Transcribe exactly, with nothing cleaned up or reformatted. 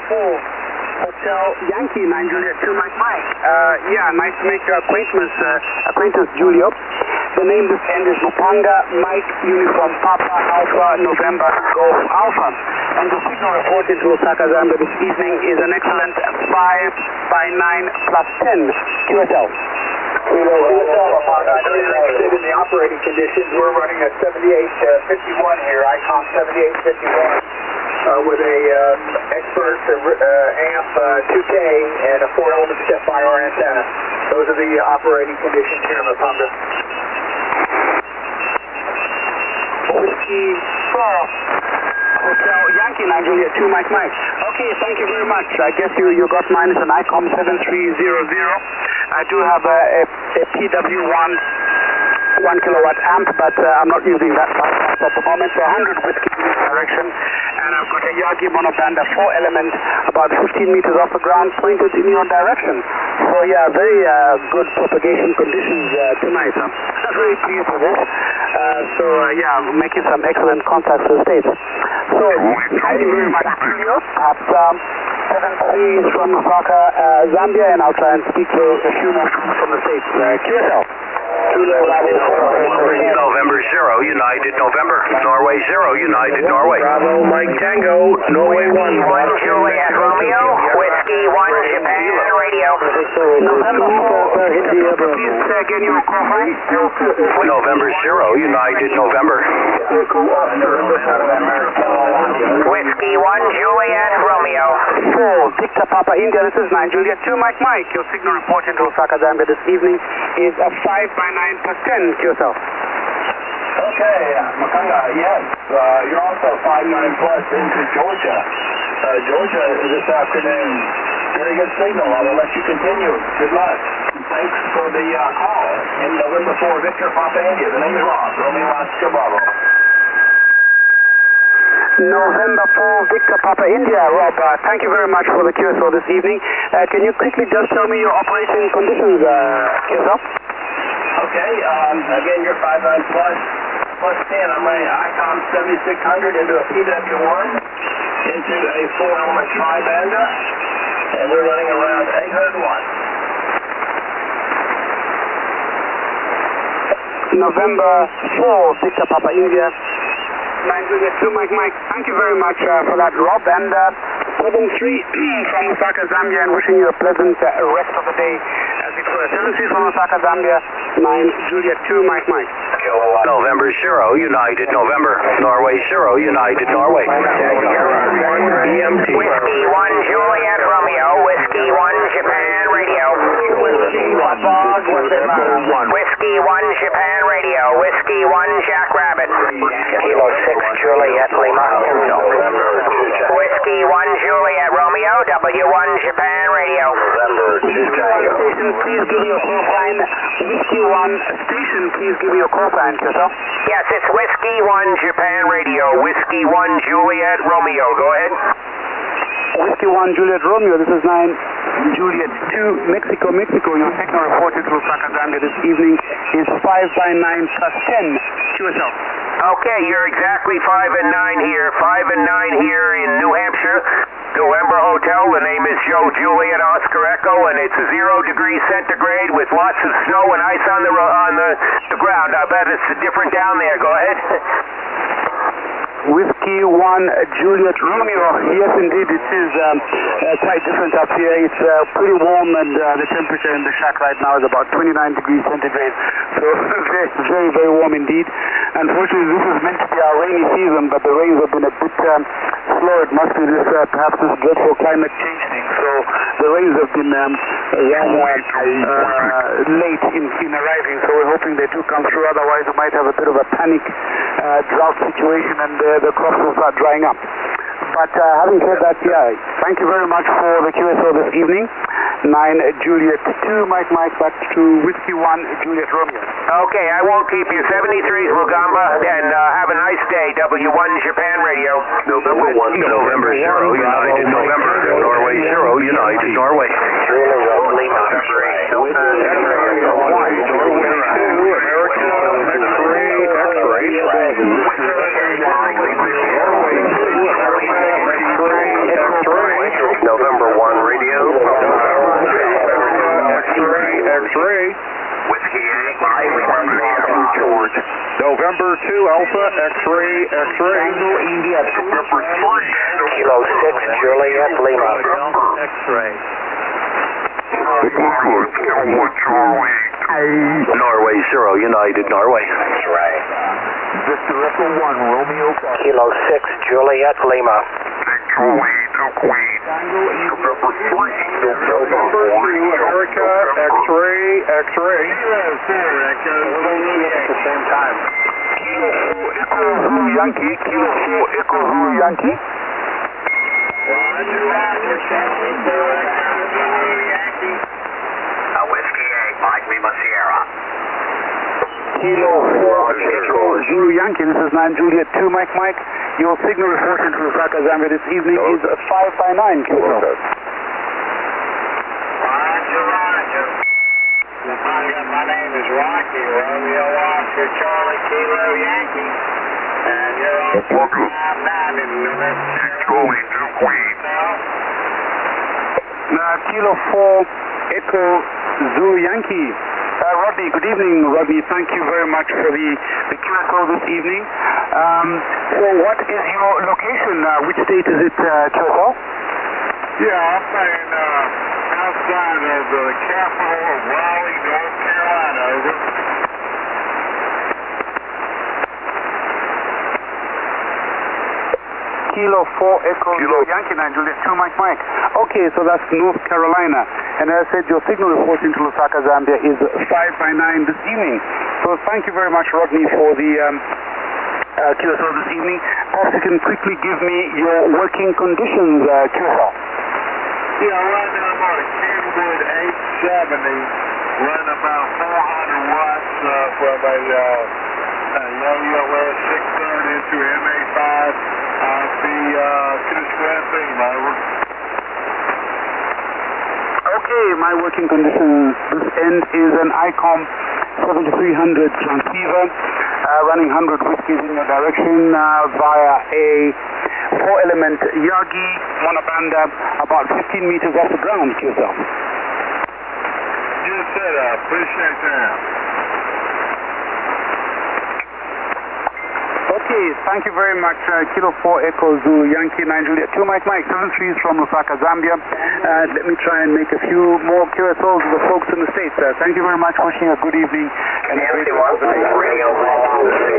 four, Hotel Yankee, nine Juliet two, Mike Mike. Uh, yeah, nice to make your acquaintance, uh, acquaintance, Julio. The name this end is Mapanga, Mike, Uniform, Papa, Alpha, November, Golf, Alpha. And the signal reported to Osaka, Zambia this evening is an excellent five by nine plus ten Q S L. Kilo, Q S L, Mapanga, I know you're interested in the operating conditions. We're running a seventy-eight fifty-one here, ICOM seventy-eight fifty-one. Uh, with a um, expert uh, amp uh, two K and a four element step I R antenna. Those are the operating conditions here in Mapanga. Whiskey four, Hotel Yankee, nine Juliet two, Mike Mike. Okay, thank you very much. I guess you, you got mine. It's an ICOM seven three zero zero. I do have a, a, a P W one one kilowatt amp, but uh, I'm not using that at the moment. So one hundred whiskey in this direction. And I've got a Yagi monobanda four element about fifteen meters off the ground pointed in your direction. So yeah, very uh, good propagation conditions uh, tonight. I'm very pleased with this. Uh, so uh, yeah, I'm making some excellent contacts with the States. So thank you very much, Julio. At um, seven three from Osaka, uh, Zambia, and I'll try and speak to a few more from the States. Uh, Q S L. November zero, United November. Norway zero, United Norway. Bravo, Mike Tango, Norway one. one Juliet Romeo, Whiskey one Japan Radio. November four, India, please say again your call sign. November zero, United November. Whiskey one Juliet Romeo. four, Victor Papa India, this is nine Juliet two, Mike Mike. Your signal report into Osaka, Zambia this evening is a five by nine plus ten. Q S L. Okay, Makanga, yes. Uh, you're also five nine plus into Georgia. Uh, Georgia this afternoon. Very good signal. I will let you continue. Good luck. Thanks for the uh, call. In November four, Victor Papa India. The name is Ross. Romeo Oscar Bravo. November four, Victor Papa India. Rob, uh, thank you very much for the Q S O this evening. Uh, can you quickly just tell me your operating conditions, uh, Q S O? Okay, um, again, you're five nine plus, plus ten. I'm running ICOM seventy-six hundred into a P W one, into a four element tri-banda, and we're running around eight hundred watts. November four, Victor Papa India. nine Juliet two, Mike Mike. Thank you very much uh, for that, Rob. And uh, seven three from Osaka, Zambia, and wishing you a pleasant uh, rest of the day as it were. seven three from Osaka, Zambia, nine Juliet two, Mike Mike. November zero, United November. Norway zero, United Norway. Whiskey one Juliet Romeo, Whiskey one Japan Radio. Whiskey one Japan Radio, Whiskey one Jackrabbit. Kilo six Juliet Lima. Whiskey one Juliet Romeo, W one Japan Radio. Station, please give me a call sign. Whiskey one station, please give me a call sign, yourself. Yes, it's Whiskey one Japan Radio, Whiskey one Juliet Romeo. Go ahead. Whiskey one Juliet Romeo, this is nine Juliet two, Mexico, Mexico. Your signal reported to Osaka, Zambia this evening is five by nine plus ten. Q S L. Okay, you're exactly five and nine here. five and nine here in New Hampshire. November Hotel, the name is Joe Juliet Oscar Echo, and it's zero degrees centigrade with lots of snow and ice on the on the, the ground. I bet it's different down there. Go ahead. Whiskey one Juliet Romeo. Yes, indeed, it is um, uh, quite different up here. It's uh, pretty warm, and uh, the temperature in the shack right now is about twenty-nine degrees centigrade. So very, very, very warm indeed. Unfortunately, this is meant to be our rainy season, but the rains have been a bit um, slow. It must be this, uh, perhaps this dreadful climate change thing. So the rains have been um, rather uh, late in, in arriving. So we're hoping they do come through. Otherwise, we might have a bit of a panic uh, drought situation, and uh, the crops will start drying up. But uh, having said that, yeah, thank you very much for the Q S O this evening. nine Juliet two, Mike Mike, back to Whiskey one Juliet Romeo. Okay, I won't keep you. seventy-three is Lugamba, and uh, have a nice day. W one Japan Radio. November one, November zero, United November. Norway zero, United Norway. November two Alpha, X-ray, X-ray. Tango India. November three. Kilo six, Juliet Lima. X-ray. Norway zero, United Norway. That's right. Victor Echo one, Romeo. Kilo six, Juliet Lima. Victory to Queen. November three. November two America, X-ray, X-ray. At the same time. Kilo four Echo Zulu Yankee. Kilo four Echo Zulu Yankee. Roger, Roger. Charlie four Echo Zulu Yankee. Uh, Whiskey eight, Mike Lima Sierra. Kilo four Echo Zulu Yankee. This is nine Juliet two Mike Mike. Your signal reporting to Lusaka, Zambia this evening is five by nine Q S L. Roger, Roger. My name is Rocky, Romeo Oscar Charlie Kilo Yankee. And you're on five nine in New Victory to Queen. Uh, Kilo four Echo Zulu Yankee. Uh, Rodney, good evening, Rodney. Thank you very much for the, the Q S O this evening. Um, so what is your location? Uh, which state is it, uh, Q S O? Yeah, I'm saying uh, outside of the capital of Raleigh, North Carolina. Over. Kilo four Echo Kilo. Yankee nine Juliet two Mike Mike. Okay, so that's North Carolina. And as I said, your signal reporting to Lusaka, Zambia is five by nine this evening. So thank you very much, Rodney, for the um, uh, Q S O this evening. Perhaps you can quickly give me your working conditions, uh, Q S O. Yeah, right now I'm on a Kenwood eight seventy, running about four hundred watts uh, from a uh, uh, Yo-Yo S six thirty to M A five on the uh, to the square beam, over. Okay, my working conditions this end is an ICOM seventy-three hundred transceiver, uh, running one hundred whiskies in your direction uh, via a four-element Yagi monobanda about fifteen meters off the ground, Q S L. Just said, I appreciate that. Okay, thank you very much, uh, Kilo four Echo Zulu Yankee nine Juliet two Mike Mike, seven threes from Lusaka, Zambia. Uh, let me try and make a few more Q S Os with the folks in the States. Uh, thank you very much, wishing a good evening and a great